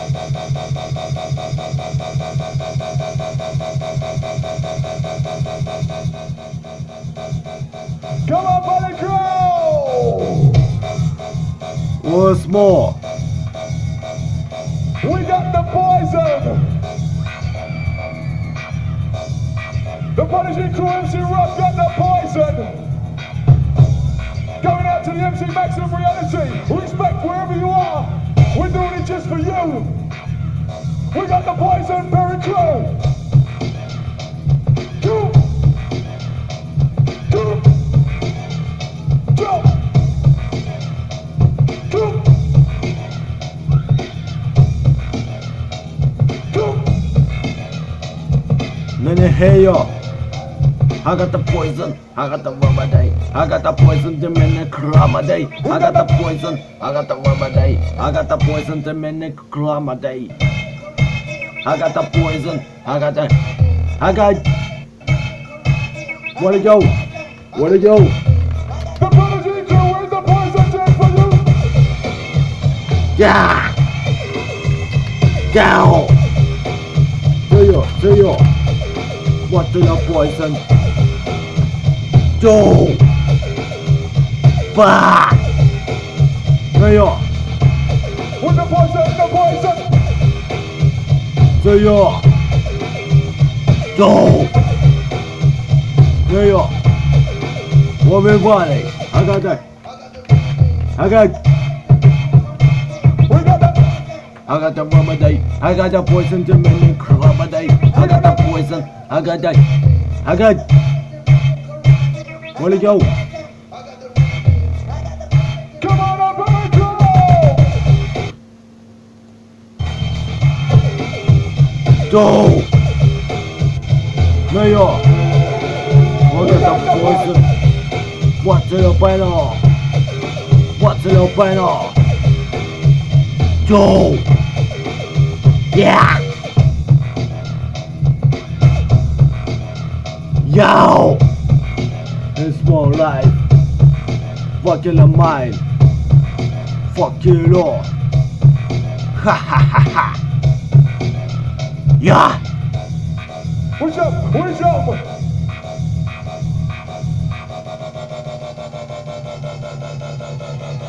Come on, Buddy Crow! Once more. We got the poison! The Prodigy Crew MC Rock got the poison! Going out to the MC Maximum Reality. Respect wherever you are. We're doing it just for you. We got the poison, Barry Crow. Jump. Jump. Jump. Jump. Jump. Let me hear you. I got the poison, I got the rubber day. I got the poison to many crama day. I got the poison, I got the rubber day. I got the poison to many crama day. I got the poison, I got. Where'd it go? Where'd it go? The Prodigy Crew, where's the poison tank for you? Yeah! Down! See you. What do you poison? Go! Bah! See you. With the poison, See you. Go! See you. What we body? I got that. We got the... I got the rubber day. I got the poison to many crama day. I got the poison. I got that. Where'd it go? Come on up, Barry Crow! Go! Mayor! Look at the poison! What's in the banner? What's in the banner? Go! Yeah! Yo! It's more life. Fuck your mind. Fuck you, Lord. Ha ha ha ha! Yeah! What's up?